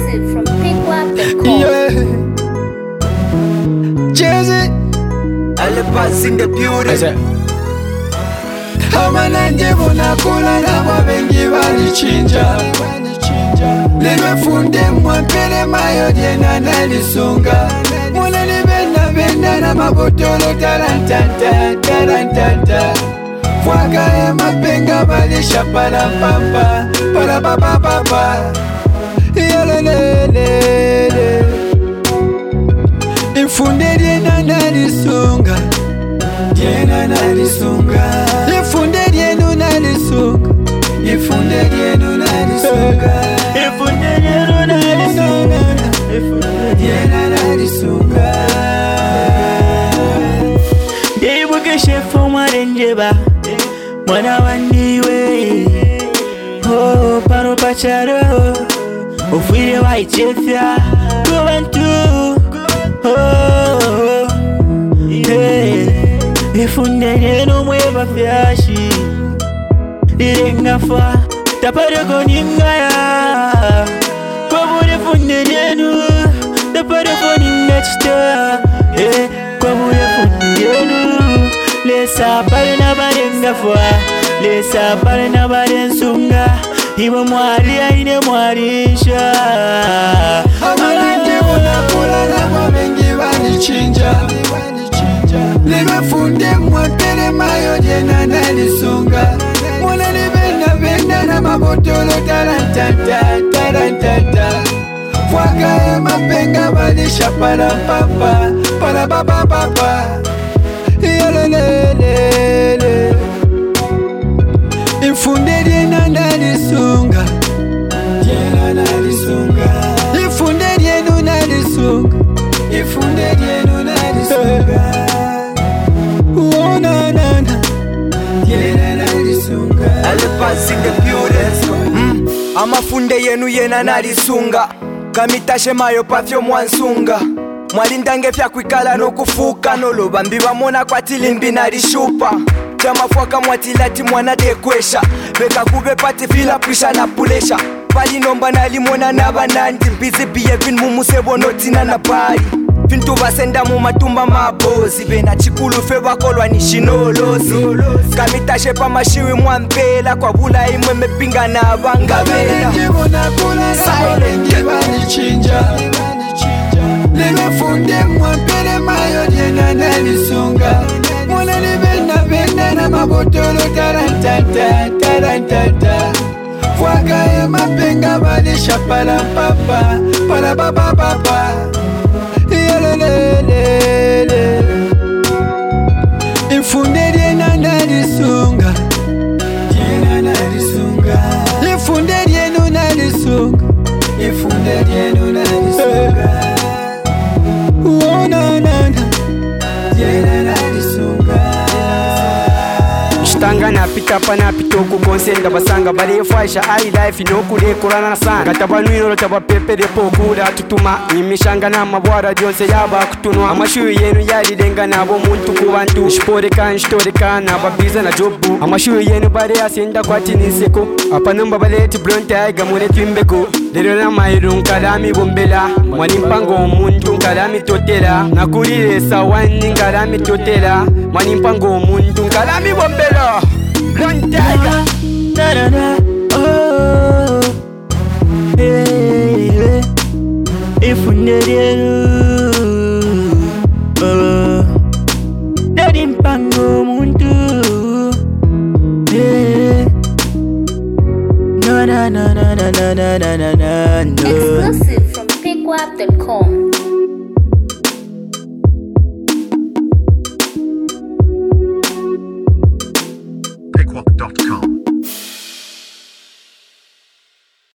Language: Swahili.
Exclusive from PickWap.com. Yeah. Jazzy. Elephants in the building. Amananje bunakula nabo bengi balichinja. Limefunde mwampele mayo diena nalisunga. Mwana benda na mabotolo tarantanta tarantanta. Fwaga ya mapenga balisha para papa para papa papa. Yalelelele. Ifunde diena nalisunga. Diena nalisunga. Ifunde diena nalisunga. Ifunde diena nalisunga. Ifunde diena nalisunga. Ifunde diena nalisunga. Debuke shefo marenjeba mwana wandiwe oh paro pacharo ofire wa ichefya kubantu oh hey ifunde neno mweba fyashi irengafa tapare koningaya kwabure funde neno tapare koningachita eh kwabure funde neno lesa pare na barenga fwa lesa pare na barensunga iwe mwali aine mwarisha Amalanje unakula nabo bengi balichinja. Limefunde mwampele mayo diena nalisunga. Mwana benda na mabotolo tarantanta tarantanta. Fwaga ya mapenga balisha para papa para papa papa. Yalelelele. Ifunde diena nalisunga. Diena nalisunga. Ifunde diena nalisunga. Ifunde diena nalisunga. Oh na na na. Diena nalisunga. Elephants in the building. Amafunde yenu yena nalisunga. Kamitashe mayo pafyo mwansunga. Mwalindange fya kwikala no kufuka noloba mbiba mona kwa tilimbi nalishupa. Chamafwaka mwatilati mwana dekwesha. Beka kube pati fila pisha na pulesha. Pali nomba nalimona nabanandi. Busy behaving mumusebo notina na pari. Fintu basenda mumatumba mabozi. Bena chikulu fe bakolwa nishinolozi. Kamitashe pa mashiwi mwampela. Kwa bula imwe mepinga na bangabela. Silent balichinja. Limefunde mwampele mayo diena nalisunga. Mwana benda na mabotolo tarantanta tarantanta. Fwaga ya mapenga balisha para papa para papa papa. Yalelelele. Ifunde diena nalisunga. Diena nalisunga. Ifunde diena nalisunga. Ifunde diena nalisunga. Oh na na na. Diena nalisunga. Tanga na pita pana pitoko konsenda basanga balefasha I life no kule kurana sana katabanwiro taba pepe de pokura tutuma imishanga na mabwara jonse yaba kutunwa amashuye yenu yali denga nabo muntu kubantu shpore kan na babiza na jobu amashuye yenu bare asenda kwati niseko apanamba baleti bronte aiga mure timbeko lero na mairun kalami bombela mwani mpango muntu kalami totela nakulire sawani kalami totela mwani mpango muntu kalami bombela Blunt tiger. Da da da. Oh. Hey, hey. Ifunde dienu. Oh. Daddy mpango muntu. Hey. No na na na na na na na na no. Exclusive from PickWap.com.